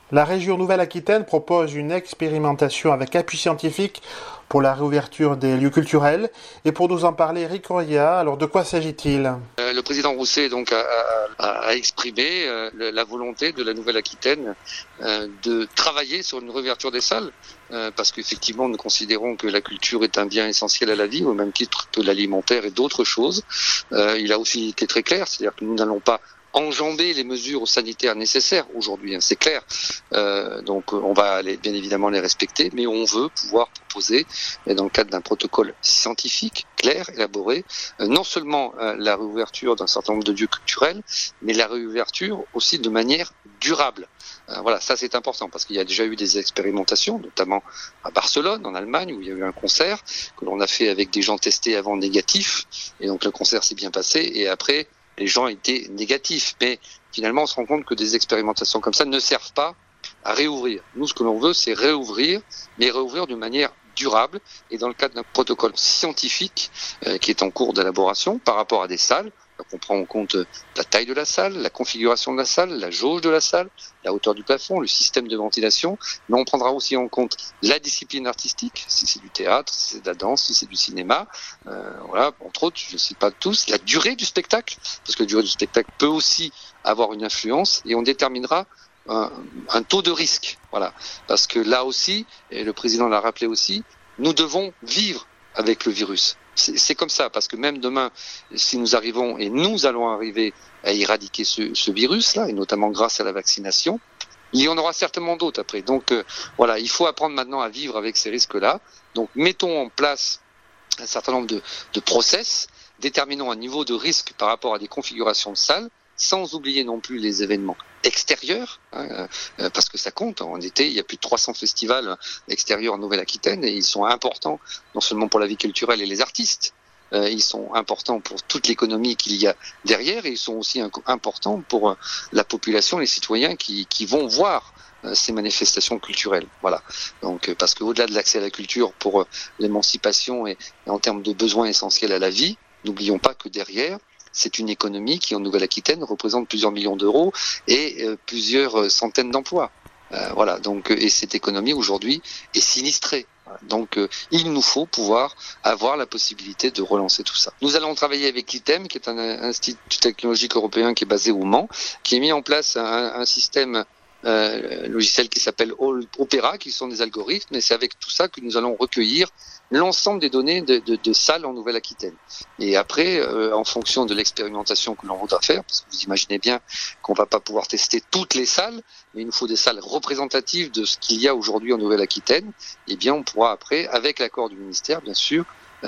La région Nouvelle-Aquitaine propose une expérimentation avec appui scientifique pour la réouverture des lieux culturels. Et pour nous en parler, Eric Roya, alors de quoi s'agit-il? Le président Rousset donc a exprimé la volonté de la Nouvelle-Aquitaine de travailler sur une réouverture des salles, parce qu'effectivement nous considérons que la culture est un bien essentiel à la vie, au même titre que l'alimentaire et d'autres choses. Il a aussi été très clair, c'est-à-dire que nous n'allons pas enjamber les mesures sanitaires nécessaires aujourd'hui, c'est clair. Donc on va bien évidemment les respecter, mais on veut pouvoir proposer, dans le cadre d'un protocole scientifique, clair, élaboré, non seulement la réouverture d'un certain nombre de lieux culturels, mais la réouverture aussi de manière durable. Voilà, ça c'est important parce qu'il y a déjà eu des expérimentations, notamment à Barcelone, en Allemagne, où il y a eu un concert que l'on a fait avec des gens testés avant négatifs, et donc le concert s'est bien passé, et après les gens étaient négatifs. Mais finalement, on se rend compte que des expérimentations comme ça ne servent pas à réouvrir. Nous, ce que l'on veut, c'est réouvrir, mais réouvrir de manière durable et dans le cadre d'un protocole scientifique qui est en cours d'élaboration par rapport à des salles. Donc on prend en compte la taille de la salle, la configuration de la salle, la jauge de la salle, la hauteur du plafond, le système de ventilation, mais on prendra aussi en compte la discipline artistique, si c'est du théâtre, si c'est de la danse, si c'est du cinéma, voilà, entre autres, je ne cite pas tous, la durée du spectacle, parce que la durée du spectacle peut aussi avoir une influence, et on déterminera un taux de risque, voilà, parce que là aussi, et le président l'a rappelé aussi, nous devons vivre avec le virus. C'est comme ça, parce que même demain, si nous arrivons, et nous allons arriver à éradiquer ce virus-là, et notamment grâce à la vaccination, il y en aura certainement d'autres après. Donc voilà, il faut apprendre maintenant à vivre avec ces risques-là. Donc mettons en place un certain nombre de process, déterminons un niveau de risque par rapport à des configurations de salles, sans oublier non plus les événements extérieurs, parce que ça compte. En été, il y a plus de 300 festivals extérieurs en Nouvelle-Aquitaine et ils sont importants non seulement pour la vie culturelle et les artistes, ils sont importants pour toute l'économie qu'il y a derrière et ils sont aussi importants pour la population, les citoyens qui vont voir ces manifestations culturelles. Voilà. Donc, parce qu'au-delà de l'accès à la culture pour l'émancipation et en termes de besoins essentiels à la vie, n'oublions pas que derrière, c'est une économie qui, en Nouvelle-Aquitaine, représente plusieurs millions d'euros et plusieurs centaines d'emplois. Voilà. Donc, et cette économie aujourd'hui est sinistrée. Donc, il nous faut pouvoir avoir la possibilité de relancer tout ça. Nous allons travailler avec l'ITEM, qui est un institut technologique européen qui est basé au Mans, qui a mis en place un système logiciel qui s'appelle Opera, qui sont des algorithmes, et c'est avec tout ça que nous allons recueillir l'ensemble des données de salles en Nouvelle-Aquitaine. Et après, en fonction de l'expérimentation que l'on voudra faire, parce que vous imaginez bien qu'on va pas pouvoir tester toutes les salles, mais il nous faut des salles représentatives de ce qu'il y a aujourd'hui en Nouvelle-Aquitaine, et bien on pourra après, avec l'accord du ministère, bien sûr,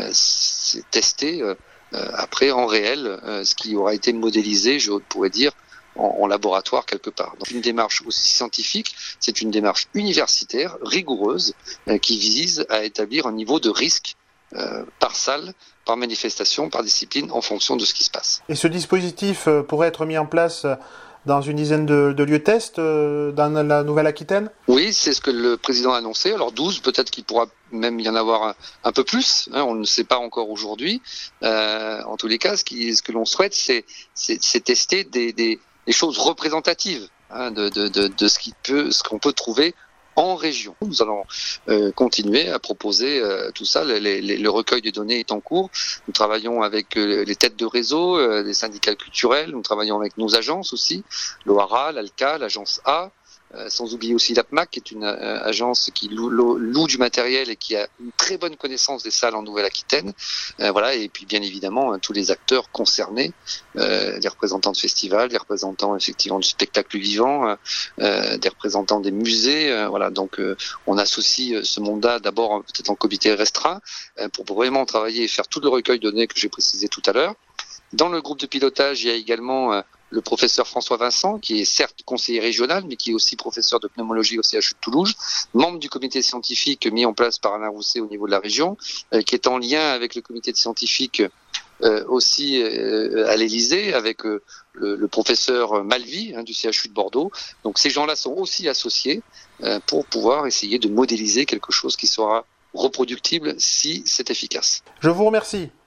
tester après en réel ce qui aura été modélisé, je pourrais dire, en laboratoire quelque part. Donc une démarche aussi scientifique, c'est une démarche universitaire, rigoureuse, qui vise à établir un niveau de risque par salle, par manifestation, par discipline, en fonction de ce qui se passe. Et ce dispositif pourrait être mis en place dans une dizaine de lieux tests dans la Nouvelle-Aquitaine? Oui, c'est ce que le président a annoncé. Alors 12, peut-être qu'il pourra même y en avoir un peu plus, on ne sait pas encore aujourd'hui. En tous les cas, ce que l'on souhaite, c'est tester des choses représentatives de ce qu'on peut trouver en région. Nous allons continuer à proposer tout ça. Le recueil des données est en cours. Nous travaillons avec les têtes de réseau, les syndicats culturels. Nous travaillons avec nos agences aussi, l'OARA, l'ALCA, l'agence A. Sans oublier aussi l'APMAC, qui est une agence qui loue du matériel et qui a une très bonne connaissance des salles en Nouvelle-Aquitaine. Voilà, et puis bien évidemment tous les acteurs concernés, les représentants de festivals, les représentants effectivement du spectacle vivant, des représentants des musées. Voilà, donc on associe ce monde-là d'abord peut-être en comité restreint pour vraiment travailler et faire tout le recueil de données que j'ai précisé tout à l'heure. Dans le groupe de pilotage, il y a également le professeur François Vincent, qui est certes conseiller régional, mais qui est aussi professeur de pneumologie au CHU de Toulouse, membre du comité scientifique mis en place par Alain Rousset au niveau de la région, qui est en lien avec le comité scientifique aussi à l'Élysée, avec le professeur Malvy du CHU de Bordeaux. Donc ces gens-là sont aussi associés pour pouvoir essayer de modéliser quelque chose qui sera reproductible si c'est efficace. Je vous remercie.